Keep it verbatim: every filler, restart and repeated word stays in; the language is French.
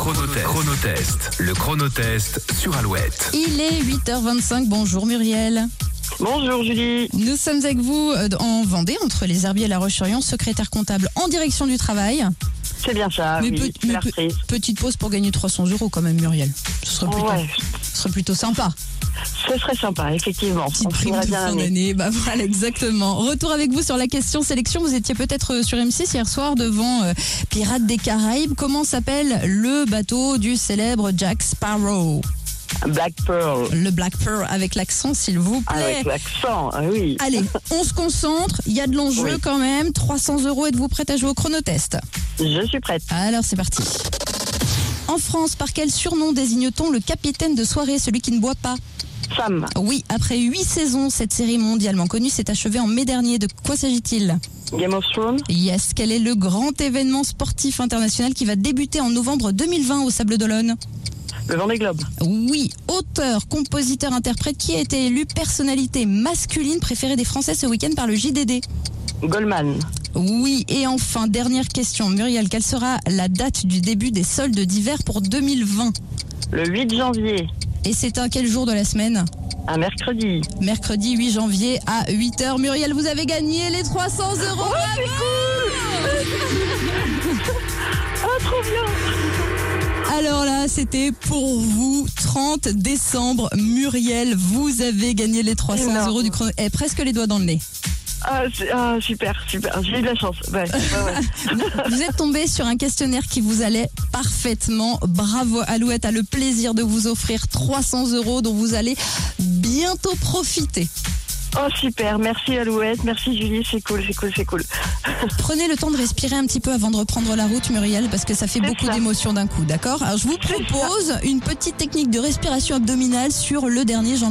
chronotest. Chronotest. Le chronotest sur Alouette. Il est huit heures vingt-cinq. Bonjour Muriel. Bonjour Julie. Nous sommes avec vous en Vendée, entre les Herbiers et La Roche-sur-Yon, secrétaire comptable en direction du travail. C'est bien ça, mais oui, pe- c'est mais la pe- reprise. petite pause pour gagner trois cents euros quand même, Muriel. Ce serait plutôt, Ouais, ce serait plutôt sympa. ce serait sympa, effectivement. Petite On prime finirait de bien fin l'année. d'année. Bah voilà, exactement. Retour avec vous sur la question sélection. Vous étiez peut-être sur M six hier soir devant euh, Pirates des Caraïbes. Comment s'appelle le bateau du célèbre Jack Sparrow? Black Pearl, Le Black Pearl, avec l'accent, s'il vous plaît. avec l'accent, ah oui. Allez, on se concentre. Il y a de l'enjeu Oui. quand même. trois cents euros. Êtes-vous prête à jouer au chronotest? Je suis prête. Alors, c'est parti. En France, par quel surnom désigne-t-on le capitaine de soirée, celui qui ne boit pas? Sam, Oui, après huit saisons, cette série mondialement connue s'est achevée en mai dernier. De quoi s'agit-il? Game of Thrones, Yes, quel est le grand événement sportif international qui va débuter en novembre deux mille vingt au Sable d'Olonne? le Vendée Globe, Oui, auteur, compositeur, interprète, qui a été élu personnalité masculine préférée des Français ce week-end par le J D D? Goldman, Oui, et enfin, dernière question. Muriel, quelle sera la date du début des soldes d'hiver pour deux mille vingt? le huit janvier, Et c'est un quel jour de la semaine? un mercredi. Mercredi huit janvier à huit heures. Muriel, vous avez gagné les trois cents euros. Ah, trop bien. Alors là, c'était pour vous, trente décembre. Muriel, vous avez gagné les trois cents Énorme. euros du chrono. Eh, presque les doigts dans le nez. Ah, c'est- ah, super, super, j'ai eu de la chance. Ouais, ouais, ouais. Vous êtes tombé sur un questionnaire qui vous allait parfaitement. Bravo, Alouette a le plaisir de vous offrir trois cents euros dont vous allez bientôt profiter. Oh, super, merci Alouette, merci Julie, c'est cool, c'est cool, c'est cool. Prenez le temps de respirer un petit peu avant de reprendre la route, Muriel, parce que ça fait C'est beaucoup ça. d'émotions d'un coup, d'accord? Alors, je vous C'est propose une petite technique de respiration abdominale sur le dernier janvier.